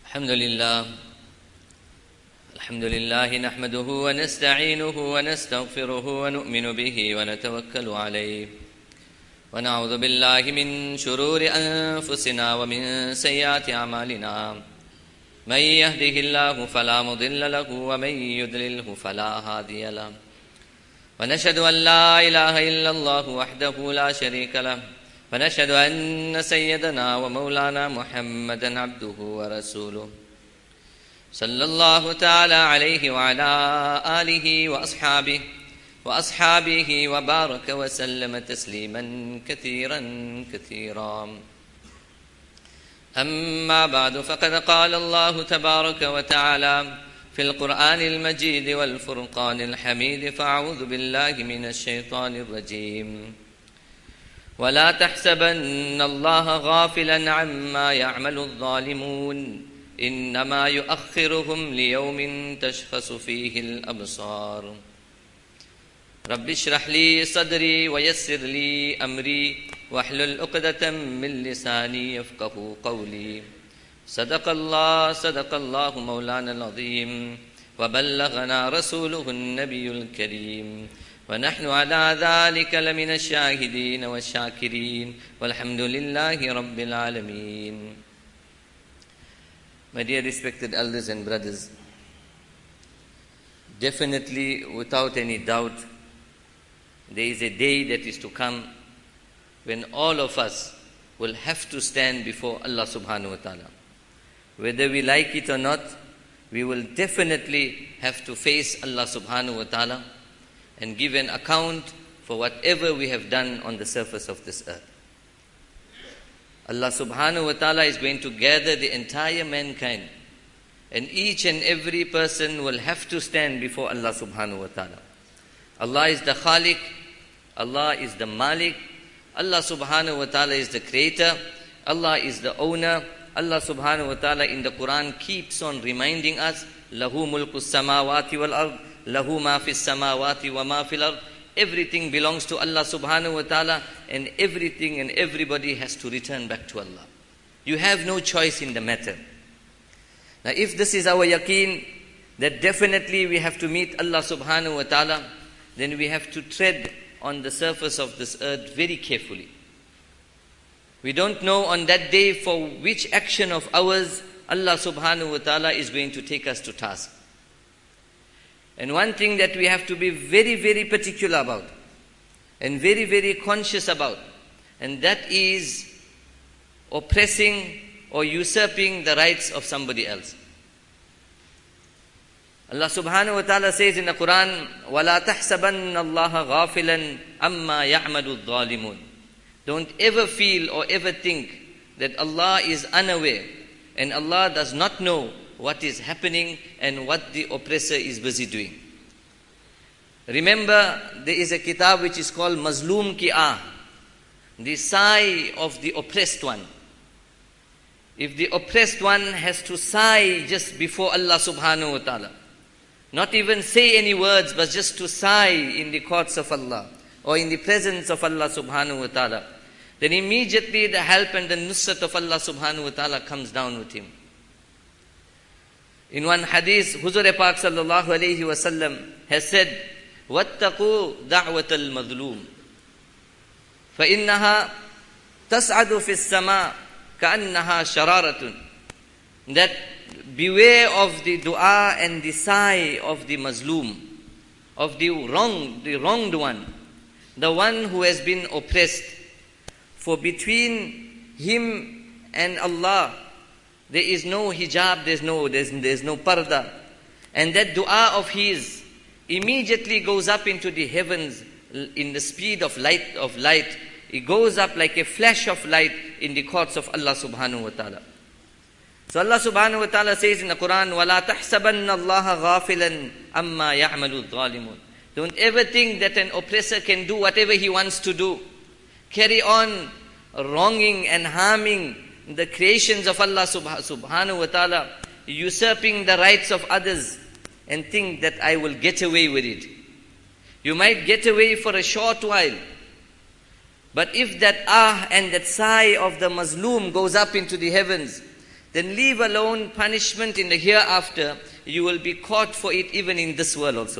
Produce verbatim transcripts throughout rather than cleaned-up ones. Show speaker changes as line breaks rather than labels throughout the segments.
الحمد لله الحمد لله نحمده ونستعينه ونستغفره ونؤمن به ونتوكل عليه ونعوذ بالله من شرور أنفسنا ومن سيئات أعمالنا من يهده الله فلا مضل له ومن يضلله فلا هادي له ونشهد أن لا إله إلا الله وحده لا شريك له ونشهد أن سيدنا ومولانا محمدا عبده ورسوله صلى الله تعالى عليه وعلى آله وأصحابه وأصحابه وبارك وسلم تسليما كثيرا كثيرا أما بعد فقد قال الله تبارك وتعالى في القرآن المجيد والفرقان الحميد فأعوذ بالله من الشيطان الرجيم ولا تحسبن الله غافلا عما يعمل الظالمون إنما يؤخرهم ليوم تشخص فيه الأبصار رب اشرح لي صدري ويسر لي أمري واحلل عقدة من لساني يفقه قولي صدق الله صدق الله مولانا العظيم وبلغنا رسوله النبي الكريم ونحن على ذلك لمن الشاهدين والشاكرين والحمد لله رب العالمين. My dear respected elders and brothers, definitely without any doubt there is a day that is to come when all of us will have to stand before Allah subhanahu wa ta'ala. Whether we like it or not, we will definitely have to face Allah subhanahu wa ta'ala and give an account for whatever we have done on the surface of this earth. Allah subhanahu wa ta'ala is going to gather the entire mankind, and each and every person will have to stand before Allah subhanahu wa ta'ala. Allah is the Khaliq, Allah is the Malik, Allah subhanahu wa ta'ala is the creator, Allah is the owner. Allah subhanahu wa ta'ala in the Quran keeps on reminding us, Lahu mulku samawati wal ard, Lahu ma fis samawati wa ma fil ard. Everything belongs to Allah subhanahu wa ta'ala, and everything and everybody has to return back to Allah. You have no choice in the matter. Now if this is our yaqeen, that definitely we have to meet Allah subhanahu wa ta'ala, then we have to tread on the surface of this earth very carefully. We don't know on that day for which action of ours Allah subhanahu wa ta'ala is going to take us to task. And one thing that we have to be very, very particular about and very, very conscious about, and that is oppressing or usurping the rights of somebody else. Allah subhanahu wa ta'ala says in the Quran, وَلَا تَحْسَبَنَّ اللَّهَ غَافِلًا أَمَّا يَعْمَلُ الظَّالِمُونَ. Don't ever feel or ever think that Allah is unaware and Allah does not know what is happening and what the oppressor is busy doing. Remember, there is a kitab which is called Mazloom Ki Ah, the sigh of the oppressed one. If the oppressed one has to sigh just before Allah subhanahu wa ta'ala, not even say any words, but just to sigh in the courts of Allah or in the presence of Allah subhanahu wa ta'ala, then immediately the help and the nusrat of Allah subhanahu wa ta'ala comes down with him. In one hadith, Huzur Pak sallallahu alayhi wa sallam has said, وَاتَّقُوا دَعْوَةَ الْمَظْلُومِ فَإِنَّهَا تَسْعَدُ فِي السَّمَاءِ كَأَنَّهَا شَرَارَةٌ. That beware of the dua and the sigh of the mazloom, of the wrong, the wronged one, the one who has been oppressed. For between him and Allah, there is no hijab, there's no, there's, there's no parda. And that dua of his immediately goes up into the heavens in the speed of light of light. It goes up like a flash of light in the courts of Allah subhanahu wa ta'ala. So Allah subhanahu wa ta'ala says in the Quran, وَلَا تَحْسَبَنَّ اللَّهَ غَافِلًا أَمَّا يَعْمَلُ الظَّالِمُونَ. Don't ever think that an oppressor can do whatever he wants to do. Carry on wronging and harming the creations of Allah subhanahu wa ta'ala, usurping the rights of others, and think that I will get away with it. You might get away for a short while, But if that ah and that sigh of the mazloom goes up into the heavens, then leave alone punishment in the hereafter. You will be caught for it even in this world also.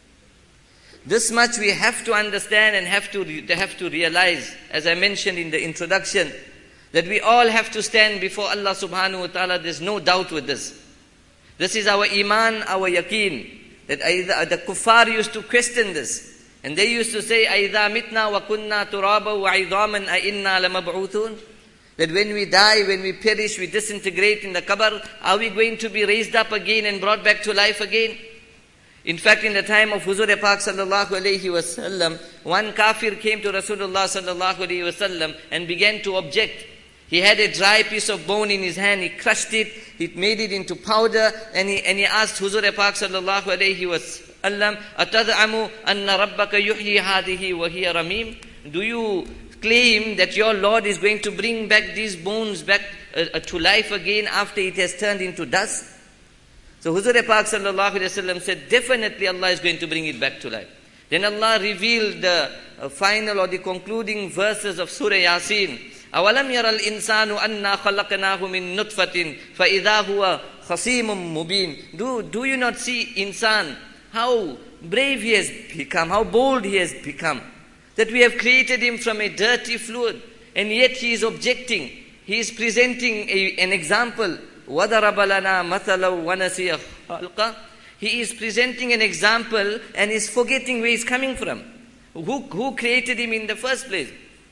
This much we have to understand and have to, re- have to realize, as I mentioned in the introduction, that we all have to stand before Allah subhanahu wa ta'ala. There's no doubt with this. This is our iman, our yaqeen. That either, the kuffar used to question this. And they used to say, أَإِذَا مِتْنَا وَكُنَّا تُرَابًا وَعِظَامًا أَإِنَّا لَمَبْعُوثُونَ. That when we die, when we perish, we disintegrate in the qabr, are we going to be raised up again and brought back to life again? In fact, in the time of Huzur Pak sallallahu alayhi wasallam, one kafir came to Rasulullah sallallahu alayhi wasallam and began to object. He had a dry piece of bone in his hand, he crushed it, he made it into powder, and he, and he asked Huzur Pak sallallahu alayhi wasallam, أَتَدْعَمُ أَنَّ رَبَّكَ يُحْيِي هَذِهِ وَهِيَ رَمِيمٌ. Do you claim that your Lord is going to bring back these bones back uh, to life again after it has turned into dust? So Huzur Pak sallallahu alayhi wasallam said, definitely Allah is going to bring it back to life. Then Allah revealed the uh, final or the concluding verses of Surah Yasin. أَوَلَمْ يَرَ الْإِنسَانُ أَنَّا خَلَقْنَاهُ مِن نُطْفَةٍ فَإِذَا هُوَ خَصِيمٌ مُبِينٌ. Do, do you not see insan, how brave he has become, how bold he has become? That we have created him from a dirty fluid, and yet he is objecting. He is presenting a, an example. وَضَرَبَ لَنَا مَثَلًا وَنَسِيَ خَلْقًا. He is presenting an example and is forgetting where he's coming from. Who, who created him in the first place?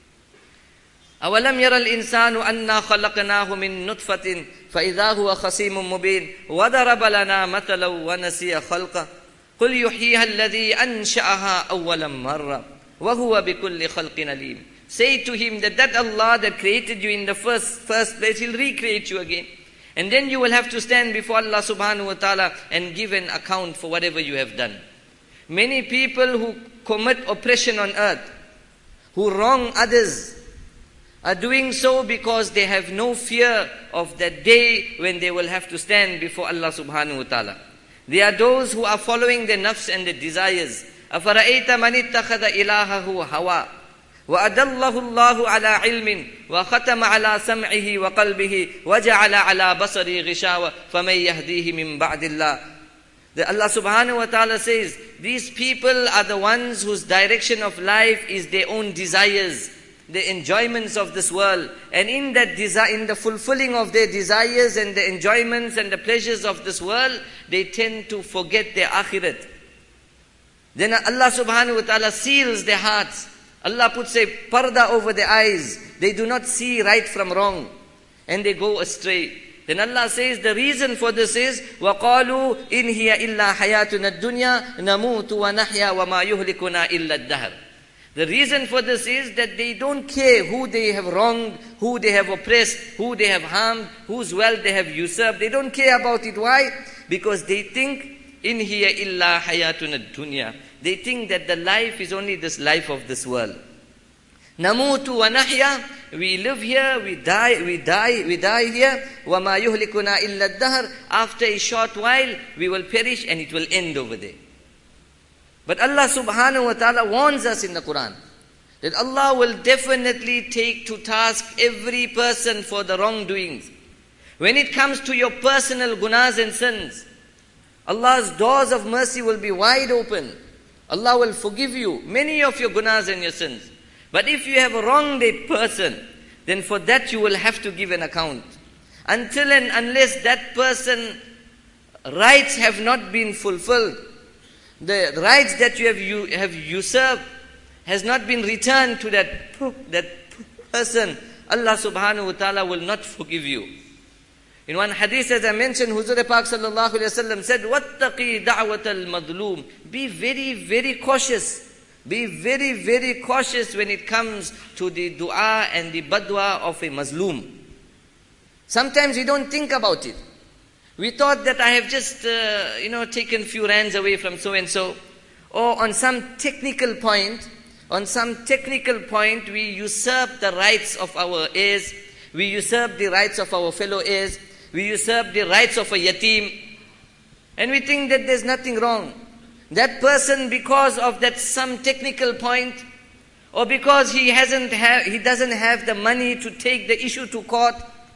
أَوَلَمْ يَرَ الْإِنسَانُ أَنَّا خَلَقْنَاهُ مِن نُطْفَةٍ فَإِذَا هُوَ خَصِيمٌ مُبِينٌ وَضَرَبَ لَنَا مَثَلًا وَنَسِيَ خَلْقًا قُلْ يُحْيِيهَا الَّذِي أَنشَأَهَا أَوَّلَ مَرَّةٍ وَهُوَ بِكُلِّ خَلْقٍ عَلِيمٌ. Say to him that that Allah that created you in the first, first place, He'll recreate you again. And then you will have to stand before Allah subhanahu wa ta'ala and give an account for whatever you have done. Many people who commit oppression on earth, who wrong others, are doing so because they have no fear of that day when they will have to stand before Allah subhanahu wa ta'ala. They are those who are following their nafs and their desires. أَفَرَأَيْتَ مَنِ اتَّخَذَ إِلَهَهُ هَوَى وَأَدَلَّهُ اللَّهُ عَلَى عِلْمٍ وَخَتَمَ عَلَى سَمْعِهِ وَقَلْبِهِ وَجَعَلَ عَلَى بَصَرِهِ غِشَاوَةً فَمَن يَهْدِيهِ مِن بَعْدِ اللَّهِ. The Allah subhanahu wa ta'ala says, these people are the ones whose direction of life is their own desires, the enjoyments of this world. And in that desire, in the fulfilling of their desires and the enjoyments and the pleasures of this world, they tend to forget their akhirat. Then Allah subhanahu wa ta'ala seals their hearts. Allah puts a parda over their eyes. They do not see right from wrong. And they go astray. Then Allah says the reason for this is وَقَالُوا إِنْ هِيَ إِلَّا حَيَاتُنَا الدُّنْيَا نَمُوتُ وَنَحْيَا وَمَا يُهْلِكُنَا إِلَّا الدَّهْرِ. The reason for this is that they don't care who they have wronged, who they have oppressed, who they have harmed, whose wealth they have usurped. They don't care about it. Why? Because they think in hiya illa hayatuna dunya. They think that the life is only this life of this world. Namutu wa nahya. We live here, we die, we die, we die here. Wa ma yuhlikuna illa ad-dahr. After a short while, we will perish and it will end over there. But Allah subhanahu wa ta'ala warns us in the Quran that Allah will definitely take to task every person for the wrongdoings. When it comes to your personal gunas and sins, Allah's doors of mercy will be wide open. Allah will forgive you many of your gunas and your sins. But if you have wronged a person, then for that you will have to give an account. Until and unless that person's rights have not been fulfilled, the rights that you have, you have usurped has not been returned to that, that person, Allah subhanahu wa ta'ala will not forgive you. In one hadith, as I mentioned, Huzur Pak sallallahu alayhi wa sallam said, وَاتَّقِي دَعْوَةَ الْمَظْلُومِ. Be very, very cautious. Be very, very cautious when it comes to the dua and the badwa of a Mazloom. Sometimes we don't think about it. We thought that I have just, uh, you know, taken few rands away from so-and-so. Or on some technical point, on some technical point, we usurp the rights of our heirs. We usurp the rights of our fellow heirs. We usurp the rights of a yatim. And we think that there's nothing wrong. That person, because of that some technical point, or because he hasn't have, he doesn't have the money to take the issue to court,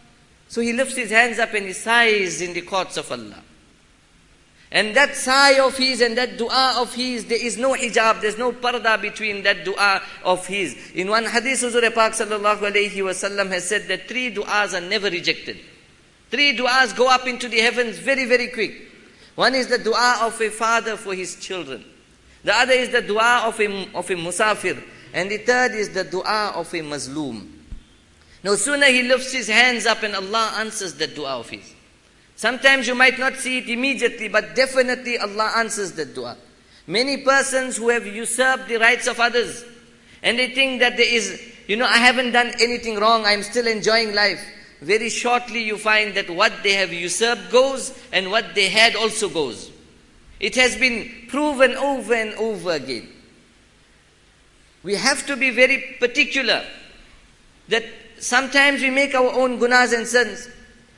So he lifts his hands up and he sighs in the courts of Allah. And that sigh of his and that dua of his, there is no hijab, there's no parda between that dua of his. In one hadith, Huzur Pak sallallahu alayhi wa sallam has said that three duas are never rejected. Three duas go up into the heavens very, very quick. One is the dua of a father for his children. The other is the dua of a, of a musafir. And the third is the dua of a mazloom. No sooner he lifts his hands up and Allah answers that dua of his. Sometimes you might not see it immediately, but definitely Allah answers that dua. Many persons who have usurped the rights of others, and they think that there is, you know, I haven't done anything wrong, I'm still enjoying life. Very shortly you find that what they have usurped goes, and what they had also goes. It has been proven over and over again. We have to be very particular that sometimes we make our own gunas and sins.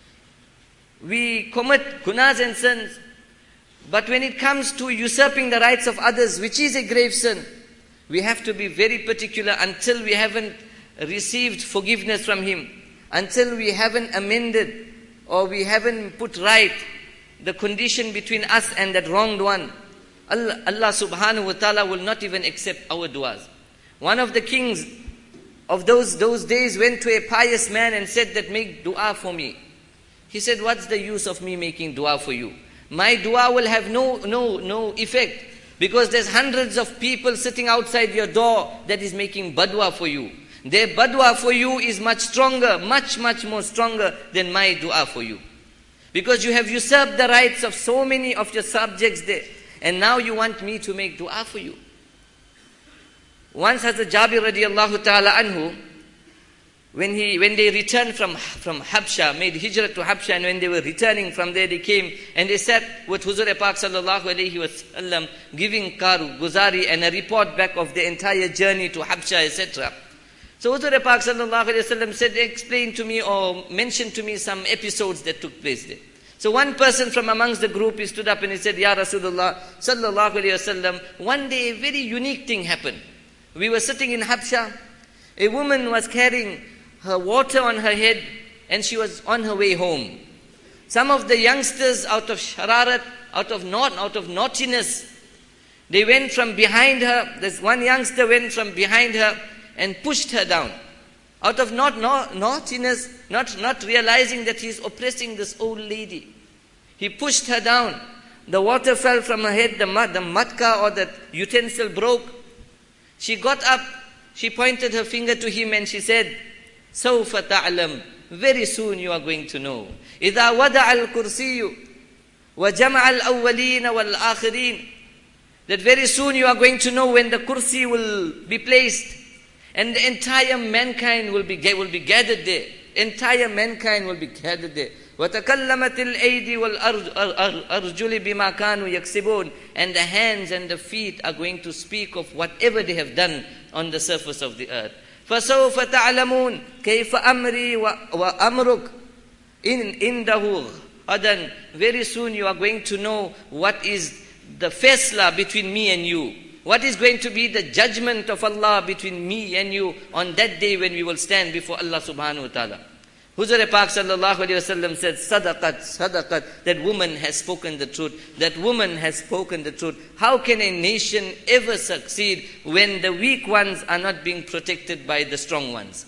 We commit gunas and sins. But when it comes to usurping the rights of others, which is a grave sin, we have to be very particular until we haven't received forgiveness from Him, until we haven't amended or we haven't put right the condition between us and that wronged one. Allah, Allah subhanahu wa ta'ala will not even accept our duas. One of the kings of those, those days went to a pious man and said that, make dua for me. He said, what's the use of me making dua for you? My dua will have no, no, no effect, because there's hundreds of people sitting outside your door that is making badwa for you. Their badwa for you is much stronger, much, much more stronger than my dua for you. Because you have usurped the rights of so many of your subjects there, and now you want me to make dua for you. Once Hazrat Jabir radiallahu ta'ala anhu, When he, when they returned from, from Habsha, made hijrah to Habsha, and when they were returning from there, they came and they sat with Huzur Pak sallallahu alayhi wa sallam, giving karu, guzari, and a report back of the entire journey to Habsha, et cetera. So Huzur Pak sallallahu alayhi wa sallam said, explain to me or mention to me some episodes that took place there. So one person from amongst the group, he stood up and he said, Ya Rasulullah sallallahu alayhi wa sallam, one day a very unique thing happened. We were sitting in Habsha, a woman was carrying her water on her head, and she was on her way home. Some of the youngsters, out of shararat, out of not, out of naughtiness, they went from behind her. This one youngster went from behind her and pushed her down. Out of not, not naughtiness, not, not realizing that he's oppressing this old lady. He pushed her down. The water fell from her head, the, the matka or the utensil broke. She got up, she pointed her finger to him and she said, سوف تعلم, very soon you are going to know. إذا وضع الكرسي وجمع الأولين والآخرين, that very soon you are going to know when the kursi will be placed and the entire mankind will be, will be gathered there. Entire mankind will be gathered there. وتكلمت الأيدي والأرجل بما كانوا يكسبون, and the hands and the feet are going to speak of whatever they have done on the surface of the earth. فَسَوْفَ تَعْلَمُونَ كَيْفَ أَمْرِي وَأَمْرُكَ إِنْ إِنْدَهُ غَدًا. Very soon you are going to know what is the faisla between me and you. What is going to be the judgment of Allah between me and you on that day when we will stand before Allah subhanahu wa ta'ala. Huzur Pak sallallahu alayhi wa sallam said, Sadaqat, Sadaqat, that woman has spoken the truth. That woman has spoken the truth. How can a nation ever succeed when the weak ones are not being protected by the strong ones?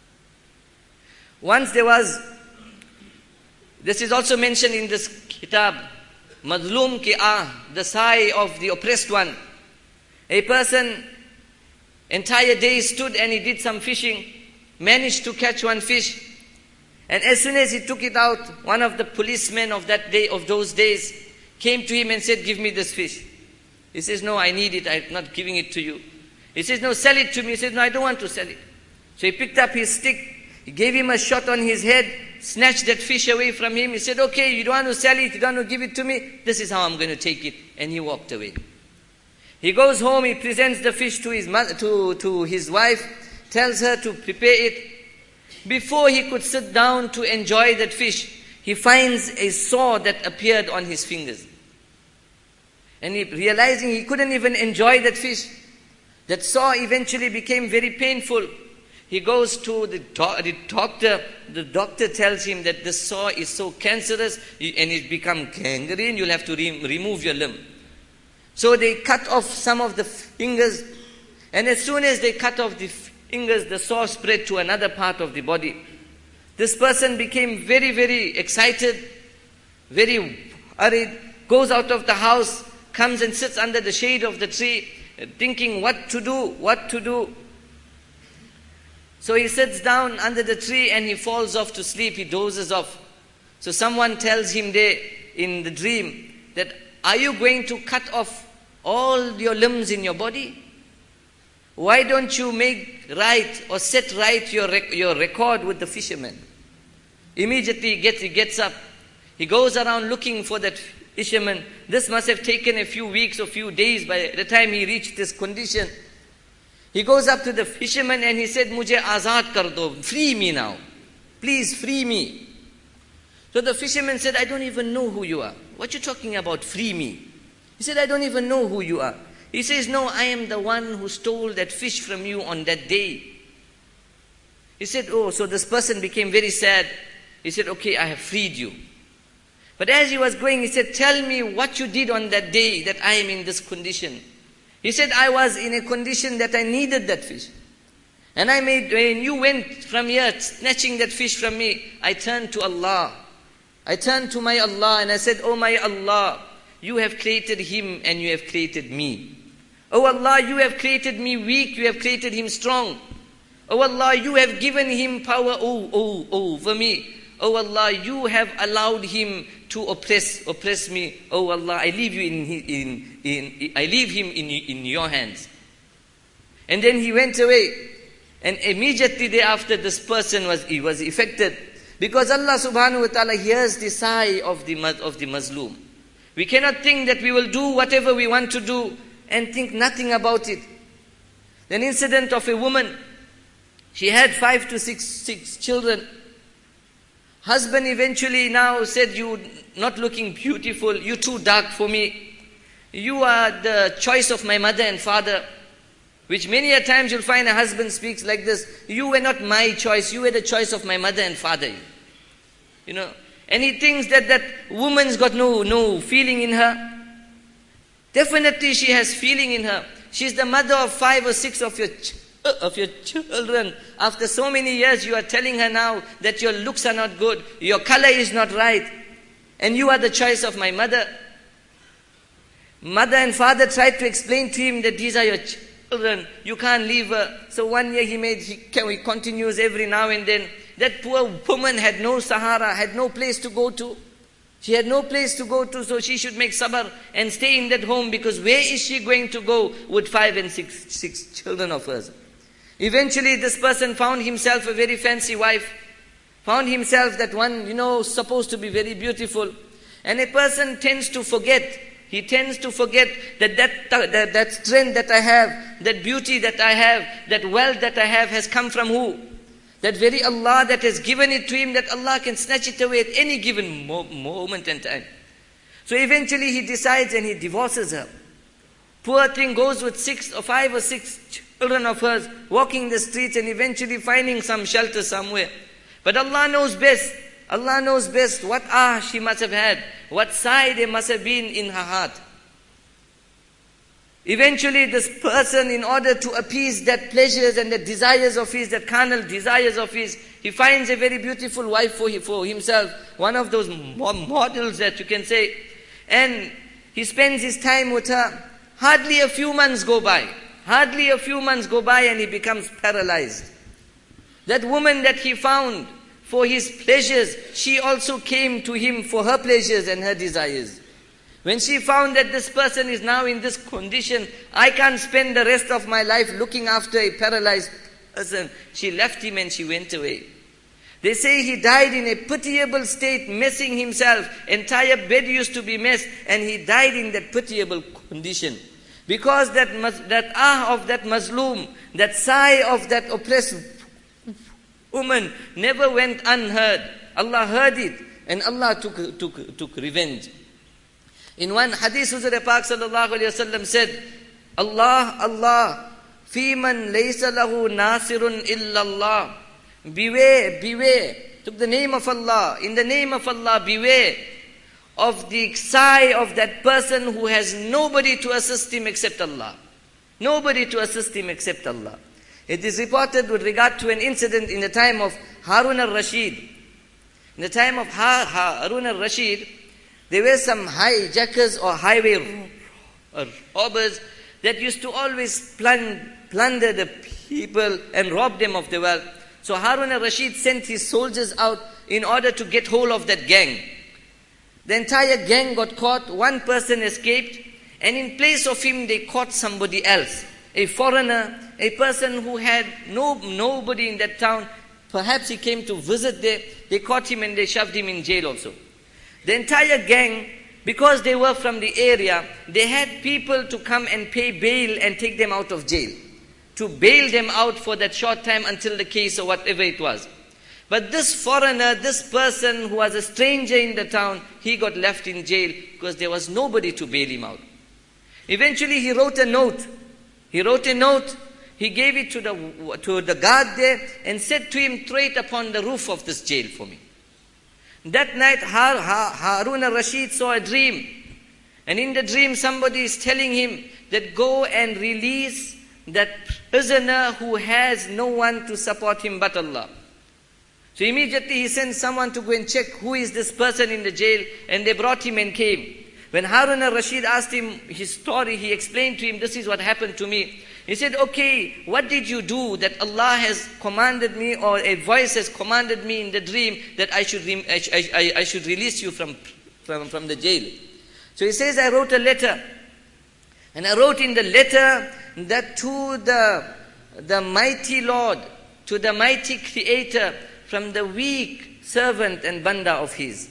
Once there was, this is also mentioned in this kitab, Mazloom ki ah, the sigh of the oppressed one. A person, entire day stood and he did some fishing, managed to catch one fish. And as soon as he took it out, one of the policemen of that day, of those days, came to him and said, give me this fish. He says, no, I need it, I'm not giving it to you. He says, no, sell it to me. He says, no, I don't want to sell it. So he picked up his stick, he gave him a shot on his head, snatched that fish away from him. He said, okay, you don't want to sell it, you don't want to give it to me, this is how I'm going to take it. And he walked away. He goes home, he presents the fish to his mother, to, to his wife, tells her to prepare it. Before he could sit down to enjoy that fish, he finds a sore that appeared on his fingers. And he, realizing he couldn't even enjoy that fish, that sore eventually became very painful. He goes to the, do- the doctor. The doctor tells him that the sore is so cancerous and it become gangrene, you'll have to re- remove your limb. So they cut off some of the fingers, and as soon as they cut off the fingers, the sore spread to another part of the body. This person became very, very excited, very worried, goes out of the house, comes and sits under the shade of the tree, thinking what to do, what to do. So he sits down under the tree and he falls off to sleep, he dozes off. So someone tells him there in the dream that, are you going to cut off all your limbs in your body? Why don't you make right or set right your, rec- your record with the fisherman? Immediately he gets, he gets up. He goes around looking for that fisherman. This must have taken a few weeks or few days by the time he reached this condition. He goes up to the fisherman and he said, Mujhe azad kar do, free me now. Please free me. So the fisherman said, I don't even know who you are. What you talking about, free me? He said, I don't even know who you are. He says, no, I am the one who stole that fish from you on that day. He said, oh, so this person became very sad. He said, okay, I have freed you. But as he was going, he said, tell me what you did on that day that I am in this condition. He said, I was in a condition that I needed that fish. And I made, when you went from here, snatching that fish from me, I turned to Allah. I turned to my Allah and I said, oh my Allah, you have created him and you have created me. Oh Allah, you have created me weak, you have created him strong. Oh Allah, you have given him power oh, oh, oh, over me. Oh Allah, you have allowed him to oppress, oppress me. Oh Allah, I leave you in, in, in, I leave him in, in your hands. And then he went away. And immediately thereafter, this person was, he was affected. Because Allah subhanahu wa ta'ala hears the sigh of the, of the Mazloom. We cannot think that we will do whatever we want to do and think nothing about it. An incident of a woman. She had five to six, six children. Husband eventually now said, you not looking beautiful, you too dark for me. You are the choice of my mother and father. Which many a times you'll find a husband speaks like this. You were not my choice, you were the choice of my mother and father. You know, and he thinks that that woman's got no, no feeling in her. Definitely she has feeling in her. She's the mother of five or six of your ch- of your children. After so many years you are telling her now that your looks are not good, your color is not right, and you are the choice of my mother. Mother and father tried to explain to him that these are your children, you can't leave her. So one year he made, he, he continues every now and then. That poor woman had no sahara, had no place to go to. She had no place to go to, so she should make sabr and stay in that home, because where is she going to go with five and six, six children of hers? Eventually this person found himself a very fancy wife, found himself that one, you know, supposed to be very beautiful. And a person tends to forget, he tends to forget that that, that that strength that I have, that beauty that I have, that wealth that I have has come from who? That very Allah that has given it to him, that Allah can snatch it away at any given mo- moment and time. So eventually he decides and he divorces her. Poor thing goes with six or five or six children of hers, walking the streets and eventually finding some shelter somewhere. But Allah knows best. Allah knows best what ah she must have had, what sigh there must have been in her heart. Eventually this person, in order to appease that pleasures and the desires of his, that carnal desires of his, he finds a very beautiful wife for, for himself, one of those models that you can say, and he spends his time with her. Hardly a few months go by, hardly a few months go by and he becomes paralyzed. That woman that he found for his pleasures, she also came to him for her pleasures and her desires. When she found that this person is now in this condition, I can't spend the rest of my life looking after a paralyzed person, she left him and she went away. They say he died in a pitiable state, messing himself. Entire bed used to be messed, and he died in that pitiable condition. Because that that ah of that Mazloom, that sigh of that oppressed woman never went unheard. Allah heard it, and Allah took, took, took revenge. In one hadith, Huzur Pak sallallahu alayhi wa sallam said, Allah, Allah, فِي مَنْ لَيْسَ لَهُ نَاصِرٌ إِلَّا اللَّهِ. Beware, beware. Took the name of Allah. In the name of Allah, beware of the sigh of that person who has nobody to assist him except Allah. Nobody to assist him except Allah. It is reported with regard to an incident in the time of Harun al-Rashid. In the time of ha- ha- Harun al-Rashid, there were some hijackers or highway robbers that used to always plunder the people and rob them of their wealth. So Harun al-Rashid sent his soldiers out in order to get hold of that gang. The entire gang got caught, one person escaped, and in place of him they caught somebody else, a foreigner, a person who had no nobody in that town. Perhaps he came to visit there. They caught him and they shoved him in jail also. The entire gang, because they were from the area, they had people to come and pay bail and take them out of jail, to bail them out for that short time until the case or whatever it was. But this foreigner, this person who was a stranger in the town, he got left in jail because there was nobody to bail him out. Eventually he wrote a note. He wrote a note. He gave it to the, to the guard there and said to him, throw it upon the roof of this jail for me. That night Har, Har, Harun al-Rashid saw a dream. And in the dream somebody is telling him that go and release that prisoner who has no one to support him but Allah. So immediately he sent someone to go and check who is this person in the jail, and they brought him and came. When Harun al-Rashid asked him his story, he explained to him, this is what happened to me. He said, okay, what did you do that Allah has commanded me, or a voice has commanded me in the dream that I should, re- I, I, I should release you from, from, from the jail? So he says, I wrote a letter. And I wrote in the letter that to the, the mighty Lord, to the mighty Creator, from the weak servant and banda of his.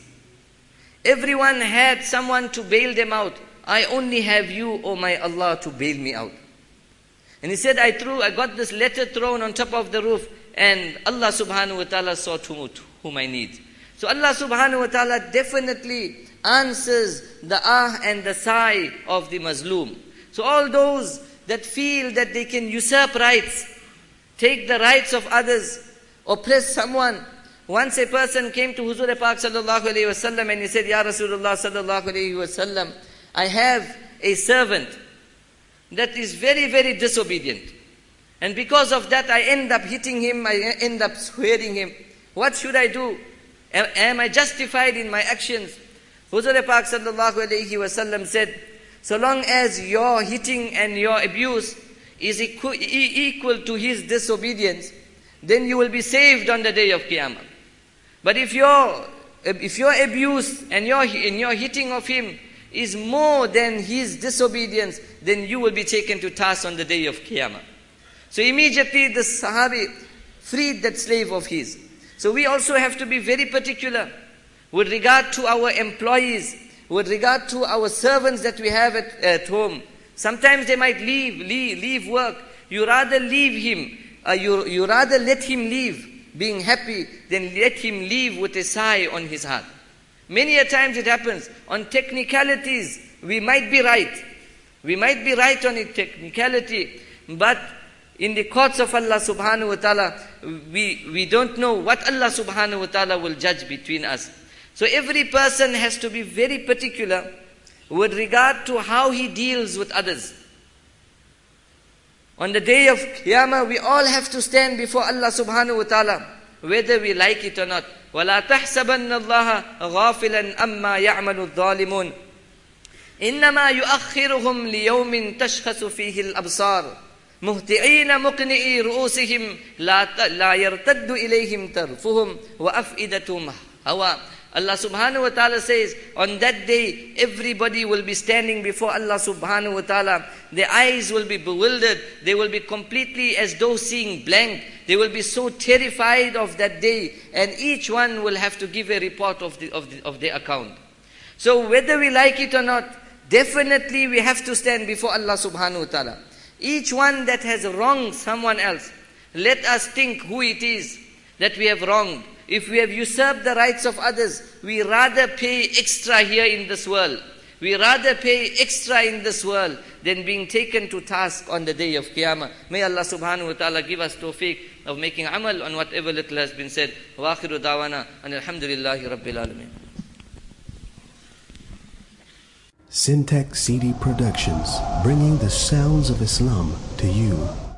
Everyone had someone to bail them out. I only have you, O my Allah, to bail me out. And he said, I threw, I got this letter thrown on top of the roof, and Allah subhanahu wa ta'ala saw to whom I need. So Allah subhanahu wa ta'ala definitely answers the ah and the sigh of the Mazloom. So all those that feel that they can usurp rights, take the rights of others, oppress someone. Once a person came to Huzur Pak sallallahu alayhi wa sallam and he said, Ya Rasulullah sallallahu alayhi wa sallam, I have a servant that is very, very disobedient. And because of that I end up hitting him, I end up swearing him. What should I do? Am, am I justified in my actions? Huzur Pak sallallahu alayhi wa sallam said, so long as your hitting and your abuse is equal, equal to his disobedience, then you will be saved on the day of Qiyamah. But if your if your abuse and your and your hitting of him is more than his disobedience, then you will be taken to task on the day of Qiyamah. So immediately the Sahabi freed that slave of his. So we also have to be very particular with regard to our employees, with regard to our servants that we have at, at home. Sometimes they might leave, leave, leave work. You rather leave him, uh, you, you rather let him leave being happy than let him leave with a sigh on his heart. Many a times it happens. On technicalities, we might be right. We might be right on a technicality, but in the courts of Allah subhanahu wa ta'ala, we, we don't know what Allah subhanahu wa ta'ala will judge between us. So every person has to be very particular with regard to how he deals with others. On the day of Qiyamah, we all have to stand before Allah subhanahu wa ta'ala, whether we like it or not. وَلَا تَحْسَبَنَّ اللَّهَ غَافِلًا أَمَّا يَعْمَلُ الظَّالِمُونَ إِنَّمَا يُؤَخِّرُهُمْ لِيَوْمٍ تَشْخَصُ فِيهِ الْأَبْصَارُ مُهْطِعِينَ مُقْنِعِي رُؤُوسِهِمْ لَا يَرْتَدُّ إِلَيْهِمْ طَرْفُهُمْ وَأَفْئِدَتُهُمْ هَوَى. Allah subhanahu wa ta'ala says, on that day, everybody will be standing before Allah subhanahu wa ta'ala. Their eyes will be bewildered. They will be completely as though seeing blank. They will be so terrified of that day. And each one will have to give a report of, the, of, the, of their account. So whether we like it or not, definitely we have to stand before Allah subhanahu wa ta'ala. Each one that has wronged someone else, let us think who it is that we have wronged. If we have usurped the rights of others, we rather pay extra here in this world. We rather pay extra in this world than being taken to task on the day of Qiyamah. May Allah subhanahu wa ta'ala give us tawfiq of making amal on whatever little has been said. Wa akhiru dawana and alhamdulillahi rabbil alameen.
Syntax C D Productions, bringing the sounds of Islam to you.